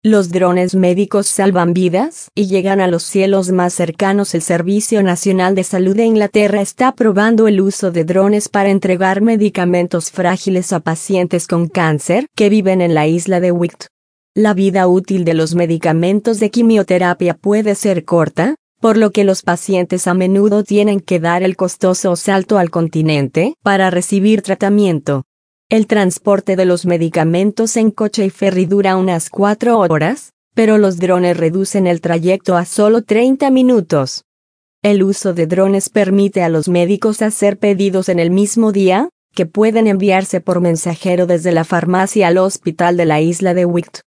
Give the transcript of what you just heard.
Los drones médicos salvan vidas y llegan a los cielos más cercanos. El Servicio Nacional de Salud de Inglaterra está probando el uso de drones para entregar medicamentos frágiles a pacientes con cáncer que viven en la isla de Wight. La vida útil de los medicamentos de quimioterapia puede ser corta, por lo que los pacientes a menudo tienen que dar el costoso salto al continente para recibir tratamiento. El transporte de los medicamentos en coche y ferry dura unas 4 horas, pero los drones reducen el trayecto a solo 30 minutos. El uso de drones permite a los médicos hacer pedidos en el mismo día, que pueden enviarse por mensajero desde la farmacia al hospital de la isla de Wight.